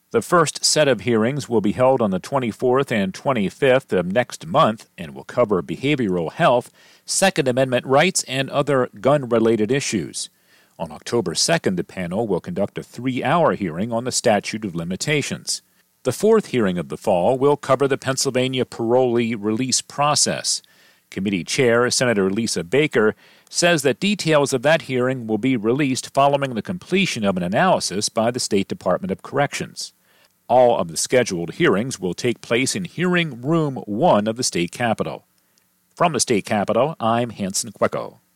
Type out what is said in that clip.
The first set of hearings will be held on the 24th and 25th of next month and will cover behavioral health, Second Amendment rights, and other gun-related issues. On October 2nd, the panel will conduct a 3-hour hearing on the statute of limitations. The fourth hearing of the fall will cover the Pennsylvania parolee release process. Committee Chair Senator Lisa Baker says that details of that hearing will be released following the completion of an analysis by the State Department of Corrections. All of the scheduled hearings will take place in Hearing Room 1 of the state capitol. From the state capitol, I'm Hanson Quecko.